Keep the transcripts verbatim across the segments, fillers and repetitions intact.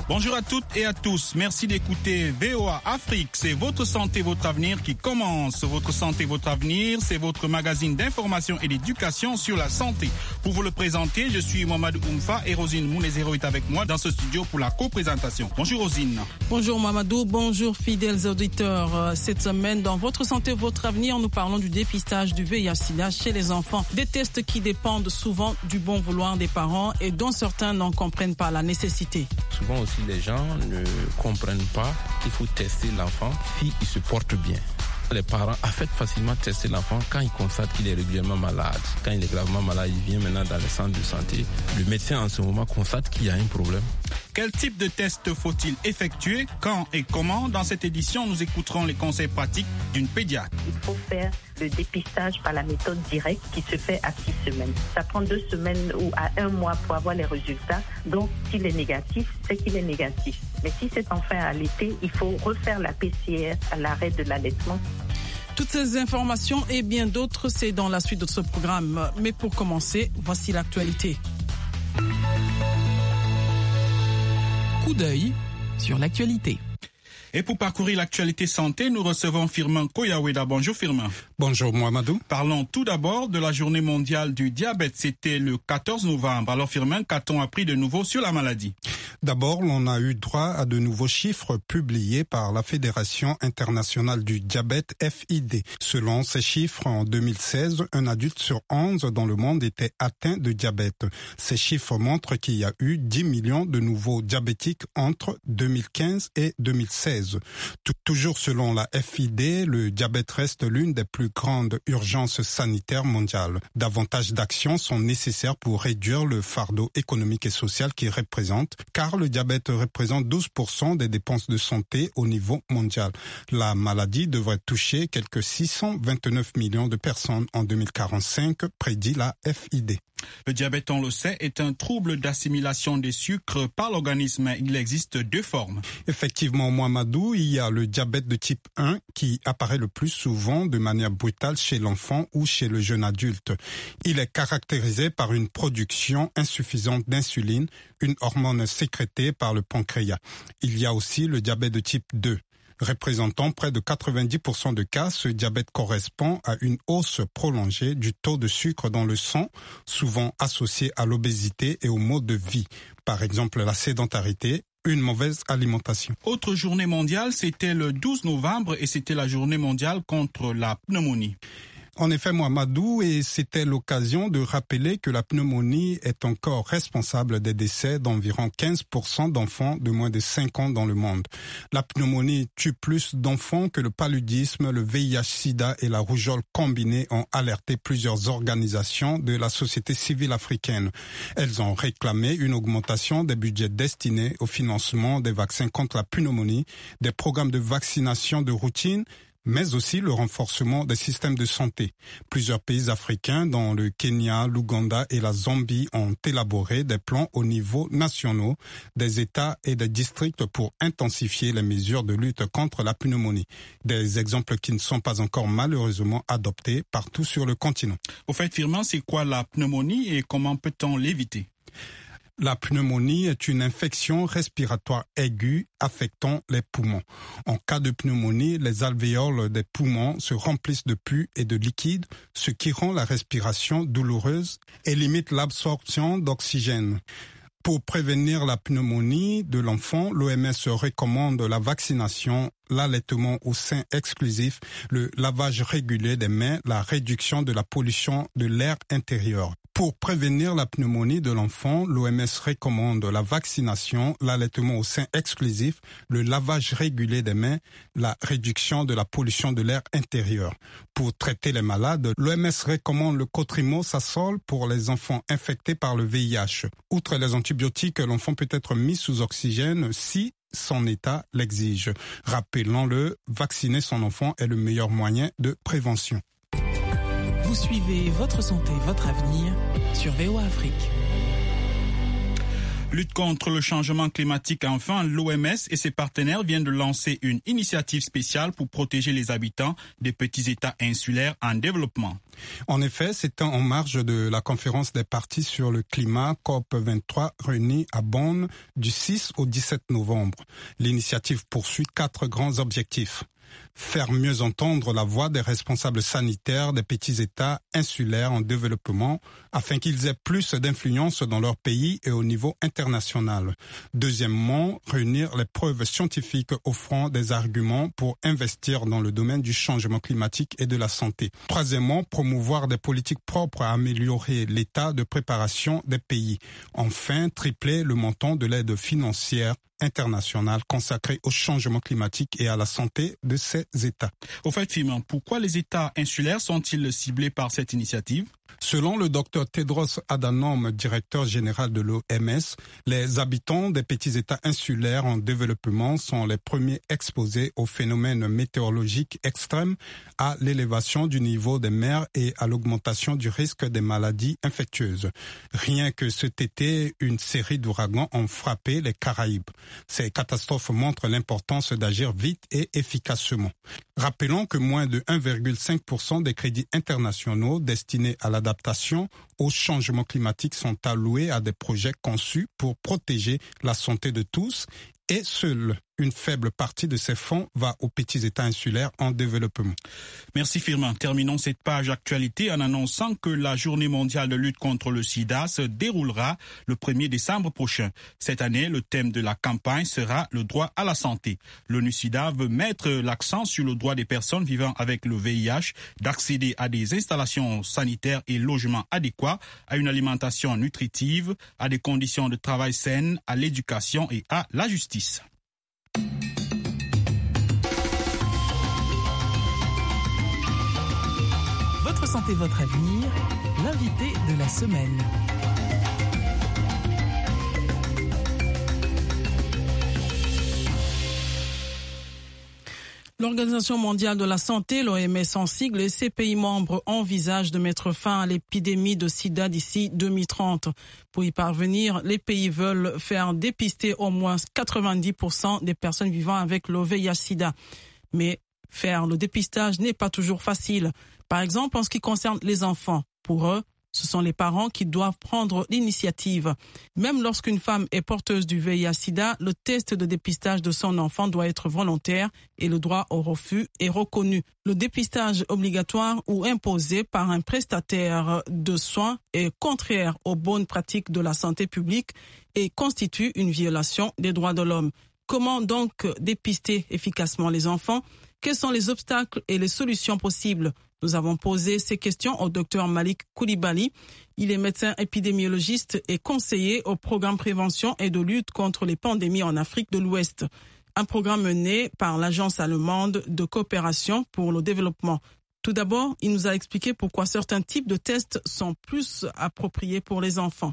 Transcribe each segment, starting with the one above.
Bonjour à toutes et à tous. Merci d'écouter V O A Afrique. C'est votre santé, votre avenir qui commence. Votre santé, votre avenir, c'est votre magazine d'information et d'éducation sur la santé. Pour vous le présenter, je suis Mohamed Oumfa et Rosine Mounezero est avec moi dans ce studio pour la co-présentation. Bonjour Rosine. Bonjour Mamadou, bonjour fidèles auditeurs. Cette semaine, dans votre santé, votre avenir, nous parlons du dépistage du V I H sida chez les enfants. Des tests qui dépendent souvent du bon vouloir des parents et dont certains n'en comprennent pas la nécessité. Souvent aussi, les gens ne comprennent pas qu'il faut tester l'enfant s'il se porte bien. Les parents affectent facilement tester l'enfant quand ils constatent qu'il est régulièrement malade. Quand il est gravement malade, il vient maintenant dans les centres de santé. Le médecin en ce moment constate qu'il y a un problème. Quel type de test faut-il effectuer, quand et comment? Dans cette édition, nous écouterons les conseils pratiques d'une pédiatre. Il faut faire le dépistage par la méthode directe qui se fait à six semaines. Ça prend deux semaines ou à un mois pour avoir les résultats. Donc, s'il est négatif, c'est qu'il est négatif. Mais si cet enfant est allaité, il faut refaire la P C R à l'arrêt de l'allaitement. Toutes ces informations et bien d'autres, c'est dans la suite de ce programme. Mais pour commencer, voici l'actualité. Coup d'œil sur l'actualité. Et pour parcourir l'actualité santé, nous recevons Firmin Koyaweda. Bonjour Firmin. Bonjour Mohamedou. Parlons tout d'abord de la journée mondiale du diabète. C'était le quatorze novembre. Alors Firmin, qu'a-t-on appris de nouveau sur la maladie? D'abord, l'on a eu droit à de nouveaux chiffres publiés par la Fédération internationale du diabète F I D. Selon ces chiffres, en deux mille seize, un adulte sur onze dans le monde était atteint de diabète. Ces chiffres montrent qu'il y a eu dix millions de nouveaux diabétiques entre deux mille quinze et deux mille seize. Toujours selon la F I D, le diabète reste l'une des plus grandes urgences sanitaires mondiales. Davantage d'actions sont nécessaires pour réduire le fardeau économique et social qu'il représente, car le diabète représente douze pour cent des dépenses de santé au niveau mondial. La maladie devrait toucher quelques six cent vingt-neuf millions de personnes en deux mille quarante-cinq, prédit la F I D. Le diabète, on le sait, est un trouble d'assimilation des sucres par l'organisme. Il existe deux formes. Effectivement, Mohamedou, il y a le diabète de type un qui apparaît le plus souvent de manière brutale chez l'enfant ou chez le jeune adulte. Il est caractérisé par une production insuffisante d'insuline, une hormone sécrétée par le pancréas. Il y a aussi le diabète de type deux. Représentant près de quatre-vingt-dix pour cent de cas, ce diabète correspond à une hausse prolongée du taux de sucre dans le sang, souvent associé à l'obésité et au mode de vie. Par exemple, la sédentarité, une mauvaise alimentation. Autre journée mondiale, c'était le douze novembre et c'était la journée mondiale contre la pneumonie. En effet, Mohamedou, et c'était l'occasion de rappeler que la pneumonie est encore responsable des décès d'environ quinze pour cent d'enfants de moins de cinq ans dans le monde. La pneumonie tue plus d'enfants que le paludisme, le V I H sida et la rougeole combinés, ont alerté plusieurs organisations de la société civile africaine. Elles ont réclamé une augmentation des budgets destinés au financement des vaccins contre la pneumonie, des programmes de vaccination de routine, mais aussi le renforcement des systèmes de santé. Plusieurs pays africains, dont le Kenya, l'Ouganda et la Zambie, ont élaboré des plans au niveau national des États et des districts pour intensifier les mesures de lutte contre la pneumonie. Des exemples qui ne sont pas encore malheureusement adoptés partout sur le continent. Au fait, Firmin, c'est quoi la pneumonie et comment peut-on l'éviter? La pneumonie est une infection respiratoire aiguë affectant les poumons. En cas de pneumonie, les alvéoles des poumons se remplissent de pus et de liquide, ce qui rend la respiration douloureuse et limite l'absorption d'oxygène. Pour prévenir la pneumonie de l'enfant, l'O M S recommande la vaccination, l'allaitement au sein exclusif, le lavage régulier des mains, la réduction de la pollution de l'air intérieur. Pour prévenir la pneumonie de l'enfant, l'O M S recommande la vaccination, l'allaitement au sein exclusif, le lavage régulier des mains, la réduction de la pollution de l'air intérieur. Pour traiter les malades, l'O M S recommande le cotrimoxazole pour les enfants infectés par le V I H. Outre les antibiotiques, l'enfant peut être mis sous oxygène si son état l'exige. Rappelons-le, vacciner son enfant est le meilleur moyen de prévention. Vous suivez Votre santé, votre avenir sur V O A Afrique. Lutte contre le changement climatique, enfin, l'O M S et ses partenaires viennent de lancer une initiative spéciale pour protéger les habitants des petits États insulaires en développement. En effet, c'est en marge de la conférence des parties sur le climat C O P vingt-trois réunie à Bonn du six au dix-sept novembre. L'initiative poursuit quatre grands objectifs. Faire mieux entendre la voix des responsables sanitaires des petits États insulaires en développement afin qu'ils aient plus d'influence dans leur pays et au niveau international. Deuxièmement, réunir les preuves scientifiques offrant des arguments pour investir dans le domaine du changement climatique et de la santé. Troisièmement, promouvoir des politiques propres à améliorer l'état de préparation des pays. Enfin, tripler le montant de l'aide financière internationale consacrée au changement climatique et à la santé de ces États. Au fait, Firmin, pourquoi les États insulaires sont-ils ciblés par cette initiative? Selon le docteur Tedros Adhanom, directeur général de l'O M S, les habitants des petits États insulaires en développement sont les premiers exposés aux phénomènes météorologiques extrêmes, à l'élévation du niveau des mers et à l'augmentation du risque des maladies infectieuses. Rien que cet été, une série d'ouragans ont frappé les Caraïbes. Ces catastrophes montrent l'importance d'agir vite et efficacement. Rappelons que moins de un virgule cinq pour cent des crédits internationaux destinés à l'adaptation au changement climatique sont alloués à des projets conçus pour protéger la santé de tous et seule une faible partie de ces fonds va aux petits États insulaires en développement. Merci Firmin. Terminons cette page actualité en annonçant que la journée mondiale de lutte contre le sida se déroulera le premier décembre prochain. Cette année, le thème de la campagne sera le droit à la santé. L'ONU-SIDA veut mettre l'accent sur le droit des personnes vivant avec le V I H d'accéder à des installations sanitaires et logements adéquats, à une alimentation nutritive, à des conditions de travail saines, à l'éducation et à la justice. Votre santé, votre avenir, l'invité de la semaine. L'Organisation mondiale de la santé, l'O M S en sigle, et ses pays membres envisagent de mettre fin à l'épidémie de sida d'ici deux mille trente. Pour y parvenir, les pays veulent faire dépister au moins quatre-vingt-dix pour cent des personnes vivant avec le V I H sida. Mais faire le dépistage n'est pas toujours facile. Par exemple, en ce qui concerne les enfants, pour eux, ce sont les parents qui doivent prendre l'initiative. Même lorsqu'une femme est porteuse du V I H sida, le test de dépistage de son enfant doit être volontaire et le droit au refus est reconnu. Le dépistage obligatoire ou imposé par un prestataire de soins est contraire aux bonnes pratiques de la santé publique et constitue une violation des droits de l'homme. Comment donc dépister efficacement les enfants? Quels sont les obstacles et les solutions possibles? Nous avons posé ces questions au docteur Malik Koulibaly. Il est médecin épidémiologiste et conseiller au programme prévention et de lutte contre les pandémies en Afrique de l'Ouest. Un programme mené par l'Agence allemande de coopération pour le développement. Tout d'abord, il nous a expliqué pourquoi certains types de tests sont plus appropriés pour les enfants.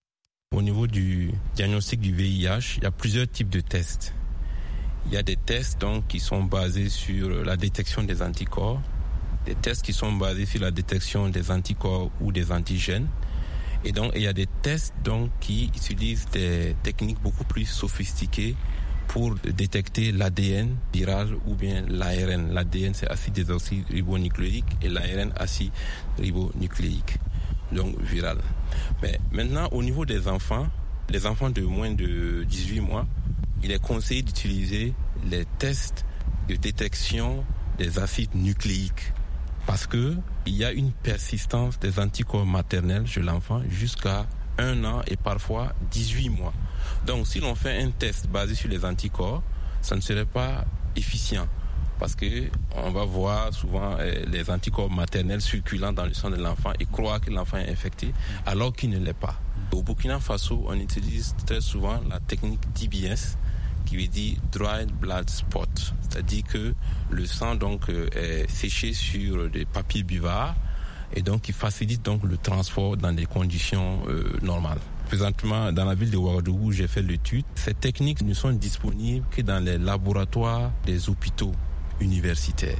Au niveau du diagnostic du V I H, il y a plusieurs types de tests. Il y a des tests donc qui sont basés sur la détection des anticorps, des tests qui sont basés sur la détection des anticorps ou des antigènes. Et donc, il y a des tests donc qui utilisent des techniques beaucoup plus sophistiquées pour détecter l'A D N viral ou bien l'A R N. L'A D N, c'est acide désoxyribonucléique et l'A R N, acide ribonucléique, donc viral. Mais maintenant, au niveau des enfants, les enfants de moins de dix-huit mois, il est conseillé d'utiliser les tests de détection des acides nucléiques parce que il y a une persistance des anticorps maternels chez l'enfant jusqu'à un an et parfois dix-huit mois. Donc, si l'on fait un test basé sur les anticorps, ça ne serait pas efficient parce que on va voir souvent euh, les anticorps maternels circulant dans le sang de l'enfant et croire que l'enfant est infecté alors qu'il ne l'est pas. Au Burkina Faso, on utilise très souvent la technique D B S qui veut dire dried blood spot, c'est-à-dire que le sang donc euh, est séché sur des papiers buvards et donc qui facilite donc le transport dans des conditions euh, normales. Présentement, dans la ville de Ouagadougou, j'ai fait l'étude. Ces techniques ne sont disponibles que dans les laboratoires des hôpitaux universitaires.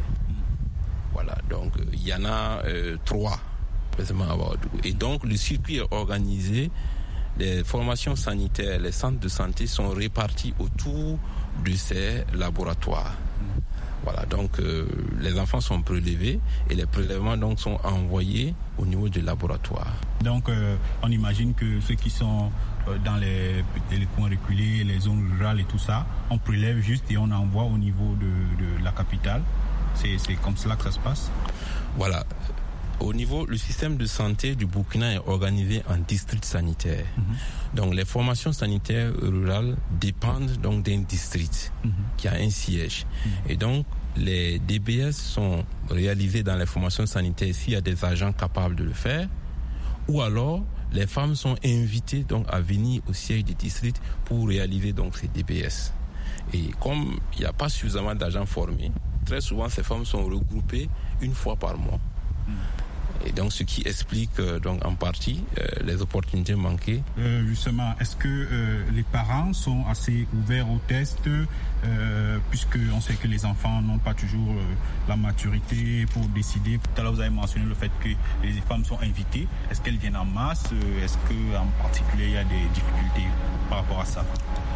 Voilà, donc il y en a euh, trois précisément à Ouagadougou. Et donc le circuit est organisé les formations sanitaires, les centres de santé sont répartis autour de ces laboratoires. Voilà, donc euh, les enfants sont prélevés et les prélèvements donc sont envoyés au niveau du laboratoire. Donc euh, on imagine que ceux qui sont euh, dans les, les coins reculés, les zones rurales et tout ça, on prélève juste et on envoie au niveau de, de la capitale. C'est, c'est comme cela que ça se passe? Voilà. Au niveau, le système de santé du Burkina est organisé en districts sanitaires. Mm-hmm. Donc, les formations sanitaires rurales dépendent donc d'un district mm-hmm. qui a un siège. Mm-hmm. Et donc, les D B S sont réalisés dans les formations sanitaires s'il y a des agents capables de le faire, ou alors les femmes sont invitées donc à venir au siège du district pour réaliser donc ces D B S. Et comme il n'y a pas suffisamment d'agents formés, très souvent ces femmes sont regroupées une fois par mois. Mm. Et donc, ce qui explique euh, donc en partie euh, les opportunités manquées. Euh, justement, est-ce que euh, les parents sont assez ouverts aux tests, euh, puisque on sait que les enfants n'ont pas toujours euh, la maturité pour décider. Tout à l'heure, vous avez mentionné le fait que les femmes sont invitées. Est-ce qu'elles viennent en masse? Est-ce qu'en particulier, il y a des difficultés par rapport à ça?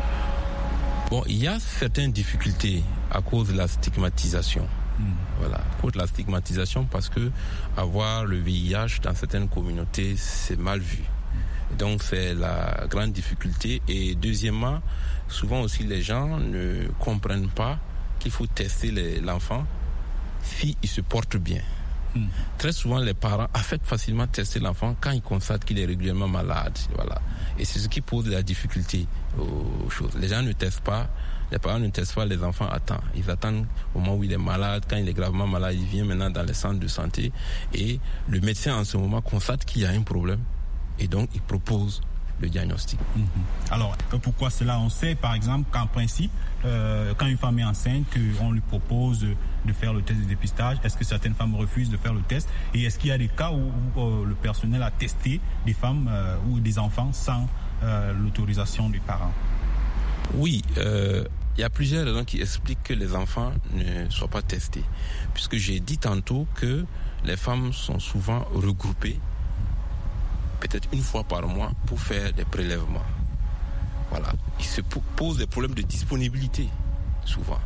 Bon, il y a certaines difficultés à cause de la stigmatisation. Mmh. Voilà, pour la stigmatisation parce que avoir le V I H dans certaines communautés c'est mal vu. Et donc c'est la grande difficulté. Et deuxièmement, souvent aussi les gens ne comprennent pas qu'il faut tester les, l'enfant si il se porte bien. Mmh. Très souvent les parents affectent facilement tester l'enfant quand ils constatent qu'il est régulièrement malade. Voilà. Et c'est ce qui pose la difficulté aux choses. Les gens ne testent pas. Les parents ne testent pas les enfants à temps. Ils attendent au moment où il est malade. Quand il est gravement malade, il vient maintenant dans les centres de santé. Et le médecin, en ce moment, constate qu'il y a un problème. Et donc, il propose le diagnostic. Mm-hmm. Alors, pourquoi cela? On sait, par exemple, qu'en principe, euh, quand une femme est enceinte, on lui propose de faire le test de dépistage. Est-ce que certaines femmes refusent de faire le test? Et est-ce qu'il y a des cas où, où euh, le personnel a testé des femmes euh, ou des enfants sans euh, l'autorisation des parents? Oui, euh, il y a plusieurs raisons qui expliquent que les enfants ne soient pas testés. Puisque j'ai dit tantôt que les femmes sont souvent regroupées, peut-être une fois par mois, pour faire des prélèvements. Voilà. Il se pose des problèmes de disponibilité, souvent.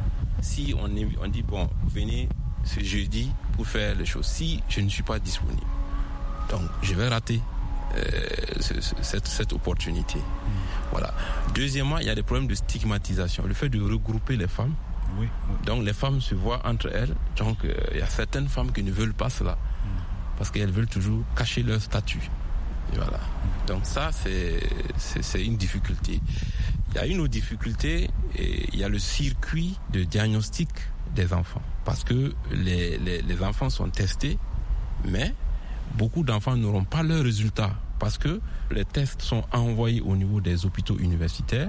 Si on, est, on dit, bon, venez ce jeudi pour faire les choses. Si je ne suis pas disponible, donc je vais rater euh, ce, ce, cette, cette opportunité. Voilà. Deuxièmement, il y a des problèmes de stigmatisation. Le fait de regrouper les femmes. Oui, oui. Donc les femmes se voient entre elles. Donc euh, il y a certaines femmes qui ne veulent pas cela. Mm. Parce qu'elles veulent toujours cacher leur statut. Et voilà. Mm. Donc ça, c'est, c'est, c'est une difficulté. Il y a une autre difficulté, et il y a le circuit de diagnostic des enfants. Parce que les, les, les enfants sont testés, mais beaucoup d'enfants n'auront pas leurs résultats. Parce que les tests sont envoyés au niveau des hôpitaux universitaires,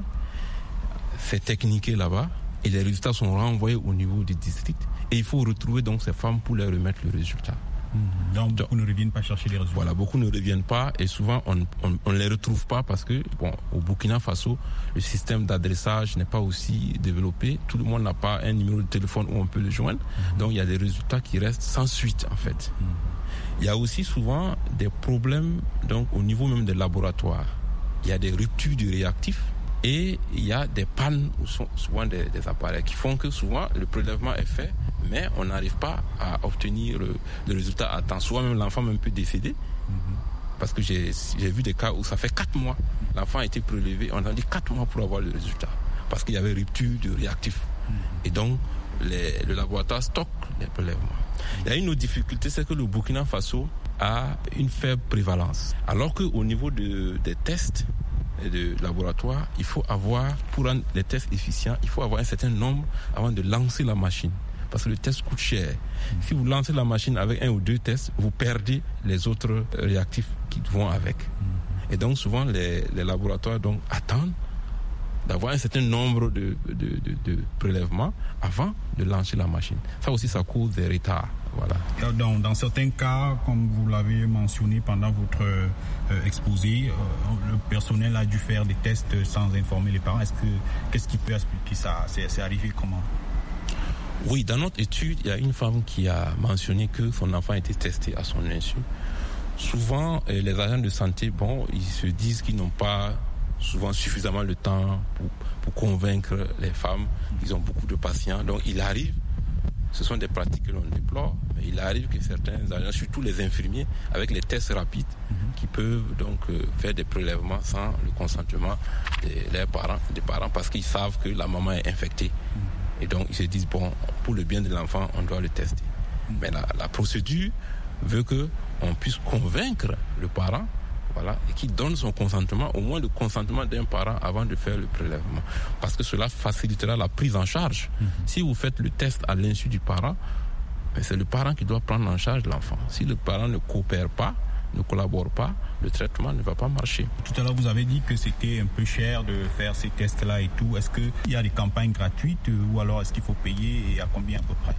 c'est techniqué là-bas, et les résultats sont renvoyés au niveau des districts. Et il faut retrouver donc ces femmes pour leur remettre le résultat. Mmh. Donc, beaucoup donc, ne reviennent pas chercher les résultats. Voilà, beaucoup ne reviennent pas, et souvent on ne les retrouve pas parce que, bon, au Burkina Faso, le système d'adressage n'est pas aussi développé. Tout le monde n'a pas un numéro de téléphone où on peut le joindre. Mmh. Donc il y a des résultats qui restent sans suite en fait. Mmh. Il y a aussi souvent des problèmes donc, au niveau même des laboratoires. Il y a des ruptures de réactifs et il y a des pannes, souvent des, des appareils, qui font que souvent le prélèvement est fait, mais on n'arrive pas à obtenir le, le résultat à temps. Souvent même l'enfant même peut décéder, mm-hmm. parce que j'ai, j'ai vu des cas où ça fait quatre mois, l'enfant a été prélevé, on a dit quatre mois pour avoir le résultat, parce qu'il y avait rupture de réactifs. Mm-hmm. Et donc, les, le laboratoire stocke les prélèvements. Il y a une autre difficulté, c'est que le Burkina Faso a une faible prévalence. Alors qu'au niveau de, des tests et de laboratoire, il faut avoir, pour rendre les tests efficients, il faut avoir un certain nombre avant de lancer la machine. Parce que le test coûte cher. Mmh. Si vous lancez la machine avec un ou deux tests, vous perdez les autres réactifs qui vont avec. Mmh. Et donc souvent, les, les laboratoires donc, attendent d'avoir un certain nombre de, de, de, de prélèvements avant de lancer la machine. Ça aussi, ça cause des retards. Voilà. Dans, dans certains cas, comme vous l'avez mentionné pendant votre euh, exposé, euh, le personnel a dû faire des tests sans informer les parents. Est-ce que, qu'est-ce qui peut expliquer ça? C'est, c'est arrivé comment? Oui, dans notre étude, il y a une femme qui a mentionné que son enfant a été testé à son insu Souvent, les agents de santé, bon, ils se disent qu'ils n'ont pas souvent suffisamment le temps pour, pour convaincre les femmes. Ils ont beaucoup de patients. Donc, il arrive, ce sont des pratiques que l'on déplore, mais il arrive que certains agents, surtout les infirmiers, avec les tests rapides, mm-hmm. qui peuvent donc euh, faire des prélèvements sans le consentement des, des, parents, des parents parce qu'ils savent que la maman est infectée. Mm-hmm. Et donc, ils se disent, bon, pour le bien de l'enfant, on doit le tester. Mm-hmm. Mais la, la procédure veut qu'on puisse convaincre le parent, voilà, et qu'il donne son consentement, au moins le consentement d'un parent avant de faire le prélèvement. Parce que cela facilitera la prise en charge. Mm-hmm. Si vous faites le test à l'insu du parent, c'est le parent qui doit prendre en charge l'enfant. Si le parent ne coopère pas, ne collabore pas, le traitement ne va pas marcher. Tout à l'heure, vous avez dit que c'était un peu cher de faire ces tests-là et tout. Est-ce qu'il y a des campagnes gratuites ou alors est-ce qu'il faut payer et à combien à peu près?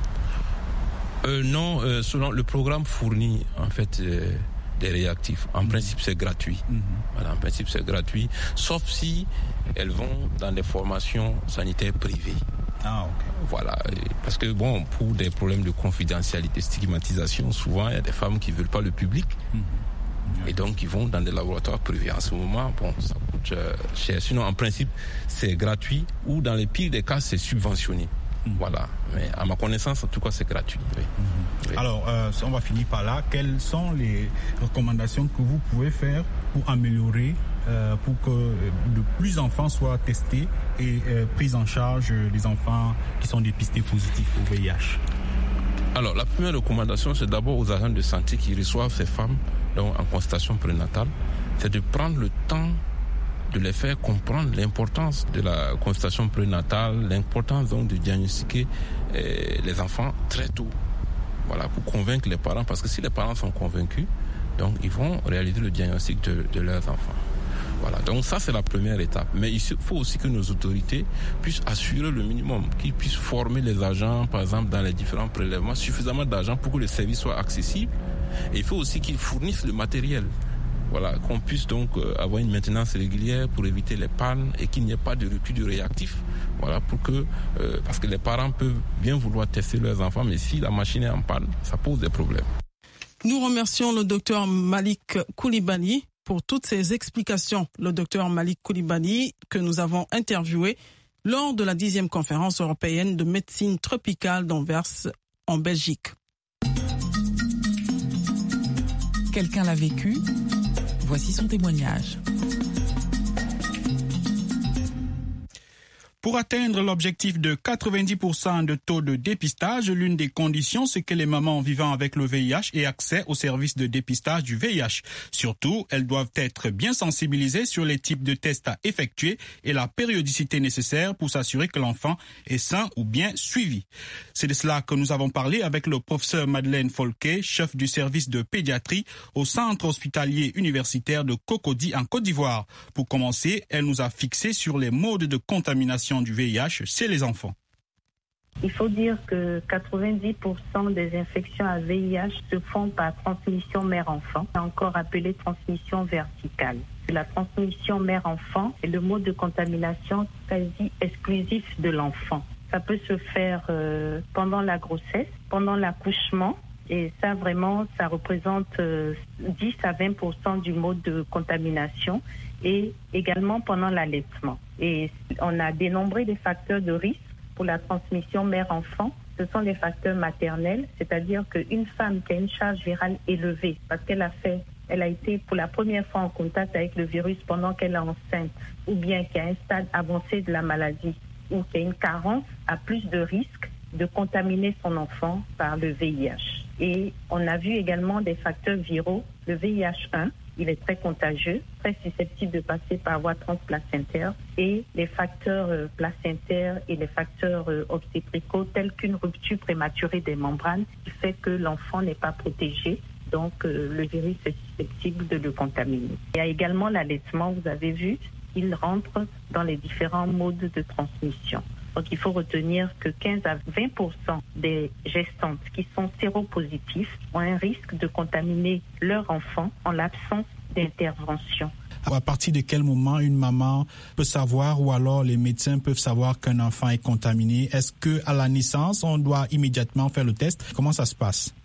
Euh, non, euh, selon le programme fournit en fait euh, des réactifs. En mmh. principe, c'est gratuit. Mmh. Voilà, en principe, c'est gratuit, sauf si elles vont dans des formations sanitaires privées. Ah, ok. Voilà, parce que bon, pour des problèmes de confidentialité, stigmatisation, souvent il y a des femmes qui veulent pas le public. Mmh. Et donc ils vont dans des laboratoires privés. En ce moment, bon, ça coûte euh, cher. Sinon, en principe, c'est gratuit ou dans les pires des cas, c'est subventionné. Mmh. Voilà, mais à ma connaissance, en tout cas, c'est gratuit. Oui. Mmh. Oui. Alors, euh, on va finir par là. Quelles sont les recommandations que vous pouvez faire pour améliorer, euh, pour que de plus d'enfants soient testés et euh, pris en charge des enfants qui sont dépistés positifs au V I H? Alors, la première recommandation, c'est d'abord aux agents de santé qui reçoivent ces femmes donc, en consultation prénatale, c'est de prendre le temps de les faire comprendre l'importance de la consultation prénatale, l'importance donc de diagnostiquer eh, les enfants très tôt. Voilà, pour convaincre les parents, parce que si les parents sont convaincus, donc ils vont réaliser le diagnostic de, de leurs enfants. Voilà, donc ça c'est la première étape. Mais il faut aussi que nos autorités puissent assurer le minimum, qu'ils puissent former les agents, par exemple dans les différents prélèvements, suffisamment d'argent pour que le service soit accessible. Et il faut aussi qu'ils fournissent le matériel. Voilà, qu'on puisse donc avoir une maintenance régulière pour éviter les pannes et qu'il n'y ait pas de rupture de réactif. Voilà, pour que, euh, parce que les parents peuvent bien vouloir tester leurs enfants, mais si la machine est en panne, ça pose des problèmes. Nous remercions le docteur Malik Coulibaly pour toutes ces explications. Le docteur Malik Coulibaly que nous avons interviewé lors de la dixième conférence européenne de médecine tropicale d'Anvers en Belgique. Quelqu'un l'a vécu? Voici son témoignage. Pour atteindre l'objectif de quatre-vingt-dix pour cent de taux de dépistage, l'une des conditions, c'est que les mamans vivant avec le V I H aient accès aux services de dépistage du V I H. Surtout, elles doivent être bien sensibilisées sur les types de tests à effectuer et la périodicité nécessaire pour s'assurer que l'enfant est sain ou bien suivi. C'est de cela que nous avons parlé avec le professeur Madeleine Folquet, chef du service de pédiatrie au centre hospitalier universitaire de Cocody en Côte d'Ivoire. Pour commencer, elle nous a fixé sur les modes de contamination du V I H chez les enfants. Il faut dire que quatre-vingt-dix pour cent des infections à V I H se font par transmission mère-enfant, encore appelée transmission verticale. La transmission mère-enfant est le mode de contamination quasi exclusif de l'enfant. Ça peut se faire euh, pendant la grossesse, pendant l'accouchement, et ça vraiment, ça représente euh, dix à vingt pour cent du mode de contamination, et également pendant l'allaitement. Et on a dénombré des facteurs de risque pour la transmission mère-enfant. Ce sont les facteurs maternels, c'est-à-dire qu'une femme qui a une charge virale élevée, parce qu'elle a fait, elle a été pour la première fois en contact avec le virus pendant qu'elle est enceinte, ou bien qui a un stade avancé de la maladie, ou qui a une carence, a plus de risques de contaminer son enfant par le V I H. Et on a vu également des facteurs viraux, le V I H un, il est très contagieux, très susceptible de passer par voie transplacentaire, et les facteurs euh, placentaires et les facteurs euh, obstétricaux tels qu'une rupture prématurée des membranes qui fait que l'enfant n'est pas protégé, donc euh, le virus est susceptible de le contaminer. Il y a également l'allaitement, vous avez vu, il rentre dans les différents modes de transmission. Donc il faut retenir que quinze à vingt pour cent des gestantes qui sont séropositifs ont un risque de contaminer leur enfant en l'absence d'intervention. À partir de quel moment une maman peut savoir ou alors les médecins peuvent savoir qu'un enfant est contaminé? Est-ce qu'à la naissance, on doit immédiatement faire le test? Comment ça se passe?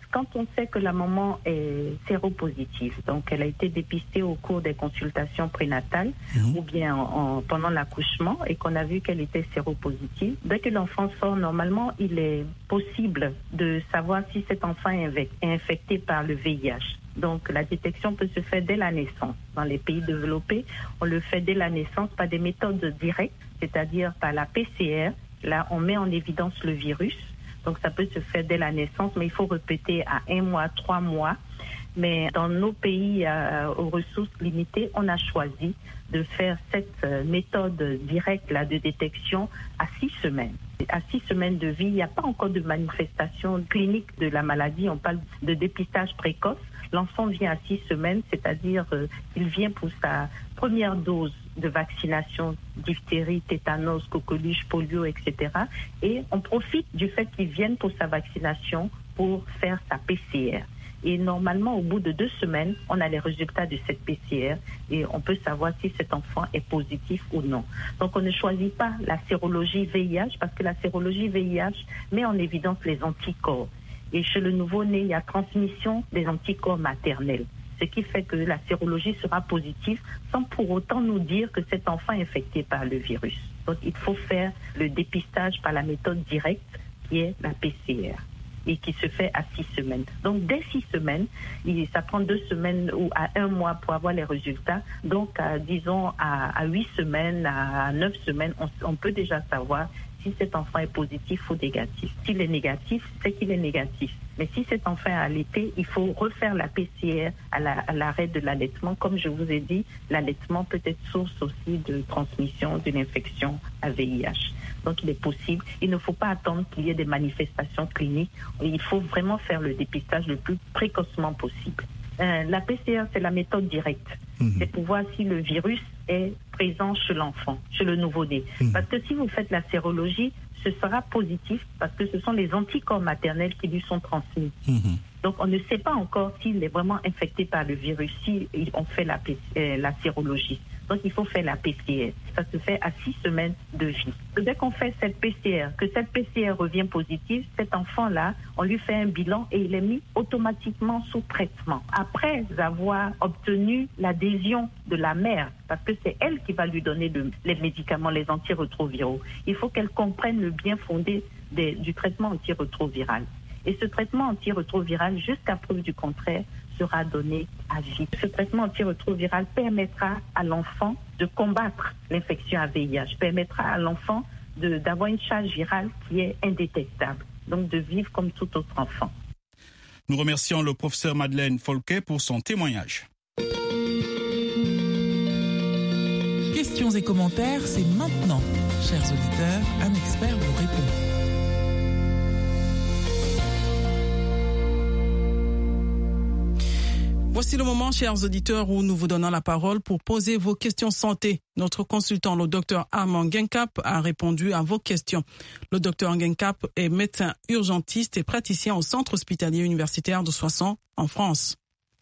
Quand on sait que la maman est séropositive, donc elle a été dépistée au cours des consultations prénatales mmh. ou bien en, en, pendant l'accouchement et qu'on a vu qu'elle était séropositive, dès que l'enfant sort, normalement, il est possible de savoir si cet enfant est infecté par le V I H. Donc la détection peut se faire dès la naissance. Dans les pays développés, on le fait dès la naissance par des méthodes directes, c'est-à-dire par la P C R. Là, on met en évidence le virus. Donc ça peut se faire dès la naissance, mais il faut répéter à un mois, trois mois. Mais dans nos pays euh, aux ressources limitées, on a choisi de faire cette euh, méthode directe là, de détection à six semaines. À six semaines de vie, il n'y a pas encore de manifestation clinique de la maladie. On parle de dépistage précoce. L'enfant vient à six semaines, c'est-à-dire euh, il vient pour sa première dose de vaccination, diphtérie, tétanos, coqueluche, polio, et cetera. Et on profite du fait qu'il vienne pour sa vaccination pour faire sa P C R. Et normalement, au bout de deux semaines, on a les résultats de cette P C R et on peut savoir si cet enfant est positif ou non. Donc, on ne choisit pas la sérologie V I H parce que la sérologie V I H met en évidence les anticorps. Et chez le nouveau-né, il y a transmission des anticorps maternels, ce qui fait que la sérologie sera positive sans pour autant nous dire que cet enfant est infecté par le virus. Donc, il faut faire le dépistage par la méthode directe qui est la P C R et qui se fait à six semaines. Donc, dès six semaines, ça prend deux semaines ou à un mois pour avoir les résultats. Donc, à, disons, à, à huit semaines, à neuf semaines, on, on peut déjà savoir si cet enfant est positif ou négatif. S'il est négatif, c'est qu'il est négatif. Mais si cet enfant est allaité, il faut refaire la P C R à, la, à l'arrêt de l'allaitement. Comme je vous ai dit, l'allaitement peut être source aussi de transmission d'une infection à V I H. Donc, il est possible. Il ne faut pas attendre qu'il y ait des manifestations cliniques. Il faut vraiment faire le dépistage le plus précocement possible. Euh, la P C R, c'est la méthode directe. Mmh. C'est pour voir si le virus est présent chez l'enfant, chez le nouveau-né. Mmh. Parce que si vous faites la sérologie, ce sera positif parce que ce sont les anticorps maternels qui lui sont transmis. Mmh. Donc, on ne sait pas encore s'il est vraiment infecté par le virus, si on fait la, euh, la sérologie. Donc, il faut faire la P C R. Ça se fait à six semaines de vie. Dès qu'on fait cette P C R, que cette P C R revient positive, cet enfant-là, on lui fait un bilan et il est mis automatiquement sous traitement. Après avoir obtenu l'adhésion de la mère, parce que c'est elle qui va lui donner le, les médicaments, les antirétroviraux. Il faut qu'elle comprenne le bien fondé des, du traitement antirétroviral. Et ce traitement antirétroviral, jusqu'à preuve du contraire, sera donné à vie. Ce traitement antirétroviral permettra à l'enfant de combattre l'infection à V I H, permettra à l'enfant de, d'avoir une charge virale qui est indétectable, donc de vivre comme tout autre enfant. Nous remercions le professeur Madeleine Folquet pour son témoignage. Questions et commentaires, c'est maintenant. Chers auditeurs, un expert vous répond. Voici le moment, chers auditeurs, où nous vous donnons la parole pour poser vos questions santé. Notre consultant, le docteur Armand Genkap, a répondu à vos questions. Le docteur Genkap est médecin urgentiste et praticien au centre hospitalier universitaire de Soissons, en France.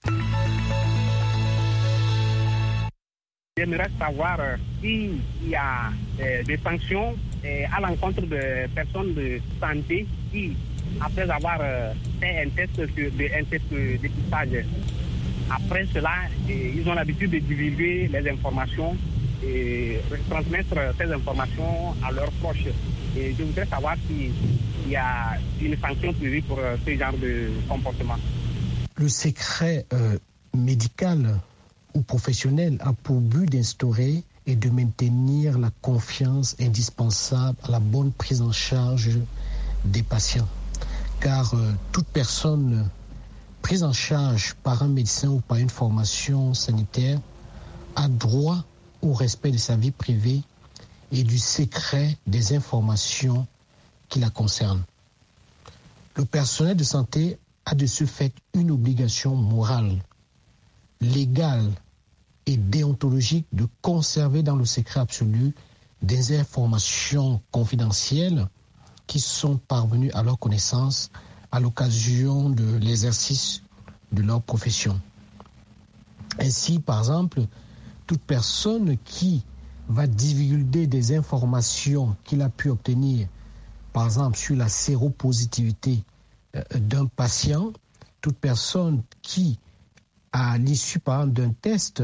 J'aimerais savoir euh, s'il y a euh, des sanctions euh, à l'encontre de personnes de santé qui, après avoir euh, fait un test, de, un test de dépistage, après cela, et ils ont l'habitude de divulguer les informations et transmettre ces informations à leurs proches. Et je voudrais savoir s'il y a une sanction prévue pour ce genre de comportement. Le secret euh, médical ou professionnel a pour but d'instaurer et de maintenir la confiance indispensable à la bonne prise en charge des patients. Car euh, toute personne prise en charge par un médecin ou par une formation sanitaire a droit au respect de sa vie privée et du secret des informations qui la concernent. Le personnel de santé a de ce fait une obligation morale, légale et déontologique de conserver dans le secret absolu des informations confidentielles qui sont parvenues à leur connaissance à l'occasion de l'exercice de leur profession. Ainsi, par exemple, toute personne qui va divulguer des informations qu'il a pu obtenir, par exemple sur la séropositivité d'un patient, toute personne qui, à l'issue par exemple d'un test,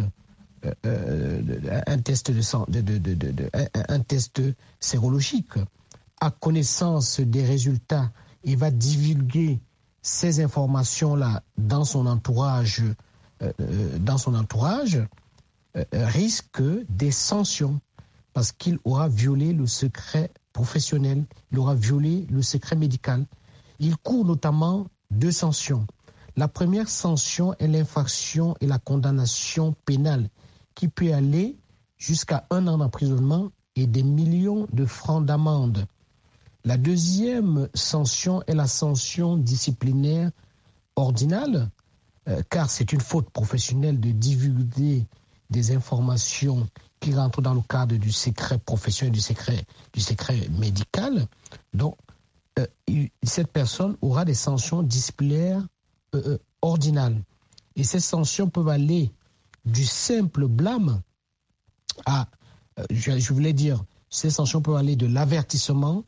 euh, un test de, de, de, de, de, de un, un test sérologique, a connaissance des résultats et va divulguer ces informations-là dans son entourage, euh, dans son entourage, euh, risque des sanctions parce qu'il aura violé le secret professionnel, il aura violé le secret médical. Il court notamment deux sanctions. La première sanction est l'infraction et la condamnation pénale qui peut aller jusqu'à un an d'emprisonnement et des millions de francs d'amende. La deuxième sanction est la sanction disciplinaire ordinale, euh, car c'est une faute professionnelle de divulguer des informations qui rentrent dans le cadre du secret professionnel, du secret, du secret médical. Donc, euh, cette personne aura des sanctions disciplinaires euh, ordinales. Et ces sanctions peuvent aller du simple blâme à, euh, je, je voulais dire, ces sanctions peuvent aller de l'avertissement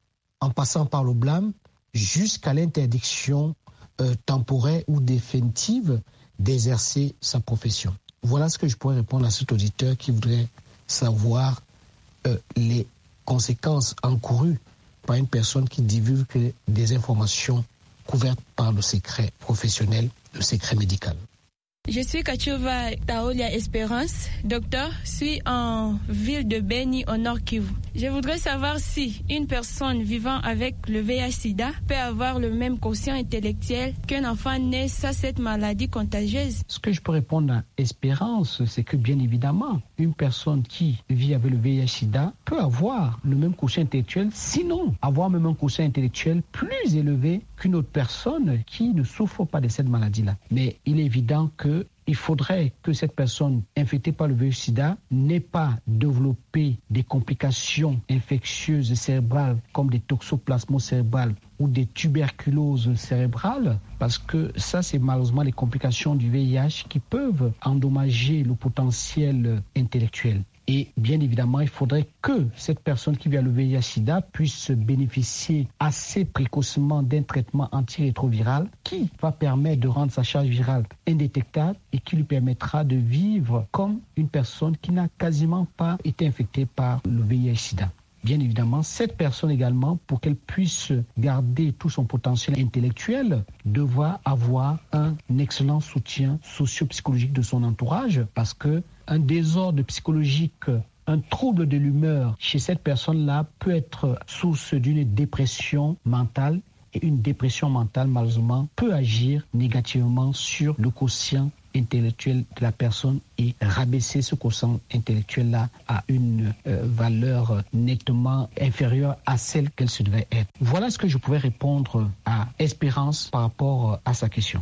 en passant par le blâme jusqu'à l'interdiction euh, temporaire ou définitive d'exercer sa profession. Voilà ce que je pourrais répondre à cet auditeur qui voudrait savoir euh, les conséquences encourues par une personne qui divulgue des informations couvertes par le secret professionnel, le secret médical. Je suis Kachova Taolia Espérance, docteur, suis en ville de Beni au Nord Kivu. Je voudrais savoir si une personne vivant avec le V I H sida peut avoir le même quotient intellectuel qu'un enfant né sans cette maladie contagieuse. Ce que je peux répondre à Espérance, c'est que bien évidemment, une personne qui vit avec le V I H sida peut avoir le même quotient intellectuel, sinon avoir même un quotient intellectuel plus élevé qu'une autre personne qui ne souffre pas de cette maladie-là. Mais il est évident que il faudrait que cette personne infectée par le V I H sida n'ait pas développé des complications infectieuses cérébrales comme des toxoplasmoses cérébrales ou des tuberculoses cérébrales, parce que ça, c'est malheureusement les complications du V I H qui peuvent endommager le potentiel intellectuel. Et bien évidemment, il faudrait que cette personne qui vit le V I H sida puisse bénéficier assez précocement d'un traitement antirétroviral qui va permettre de rendre sa charge virale indétectable et qui lui permettra de vivre comme une personne qui n'a quasiment pas été infectée par le V I H sida. Bien évidemment, cette personne également, pour qu'elle puisse garder tout son potentiel intellectuel, devra avoir un excellent soutien socio-psychologique de son entourage, parce que un désordre psychologique, un trouble de l'humeur chez cette personne-là peut être source d'une dépression mentale. Et une dépression mentale, malheureusement, peut agir négativement sur le quotient intellectuel de la personne et rabaisser ce quotient intellectuel-là à une euh, valeur nettement inférieure à celle qu'elle se devait être. Voilà ce que je pouvais répondre à Espérance par rapport à sa question.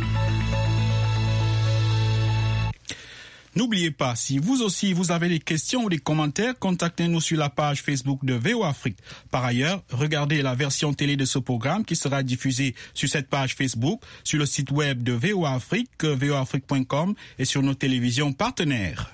N'oubliez pas, si vous aussi vous avez des questions ou des commentaires, contactez-nous sur la page Facebook de V O A Afrique. Par ailleurs, regardez la version télé de ce programme qui sera diffusée sur cette page Facebook, sur le site web de V O A Afrique, v o afrique point com et sur nos télévisions partenaires.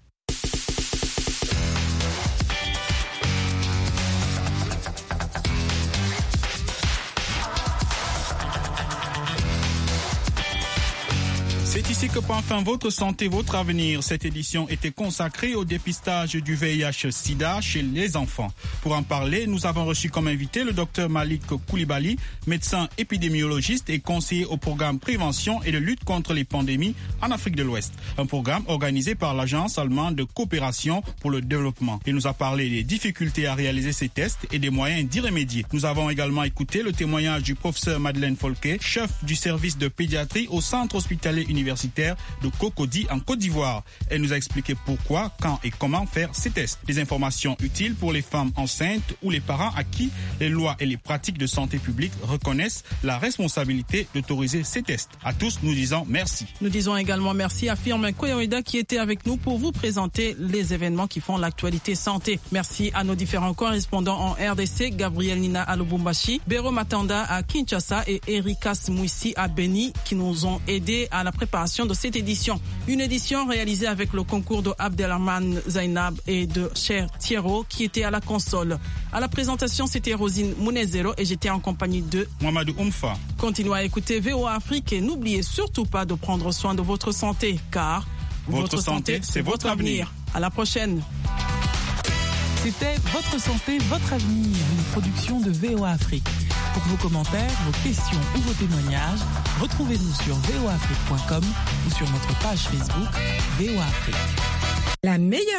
C'est ici que prend fin votre santé, votre avenir. Cette édition était consacrée au dépistage du V I H sida chez les enfants. Pour en parler, nous avons reçu comme invité le docteur Malik Koulibaly, médecin épidémiologiste et conseiller au programme prévention et de lutte contre les pandémies en Afrique de l'Ouest. Un programme organisé par l'Agence allemande de coopération pour le développement. Il nous a parlé des difficultés à réaliser ces tests et des moyens d'y remédier. Nous avons également écouté le témoignage du professeur Madeleine Folquet, chef du service de pédiatrie au centre hospitalier universitaire de Cocody en Côte d'Ivoire. Elle nous a expliqué pourquoi, quand et comment faire ces tests. Des informations utiles pour les femmes enceintes ou les parents à qui les lois et les pratiques de santé publique reconnaissent la responsabilité d'autoriser ces tests. À tous, nous disons merci. Nous disons également merci à Firmin Koyoida qui était avec nous pour vous présenter les événements qui font l'actualité santé. Merci à nos différents correspondants en R D C, Gabriel Nina à Lubumbashi, Béro Matanda à Kinshasa et Erika Smouissi à Beni qui nous ont aidés à la préparation préparation de cette édition. Une édition réalisée avec le concours de Abdelrahman Zainab et de Cher Thierro qui était à la console. À la présentation, c'était Rosine Mounezero et j'étais en compagnie de Mohamedou Oumfa. Continuez à écouter V O A Afrique et n'oubliez surtout pas de prendre soin de votre santé car votre, votre santé, c'est votre avenir. avenir. À la prochaine. C'était Votre santé, votre avenir, une production de V O A Afrique. Pour vos commentaires, vos questions ou vos témoignages, retrouvez-nous sur v o afrique point com ou sur notre page Facebook V O A Afrique. La meilleure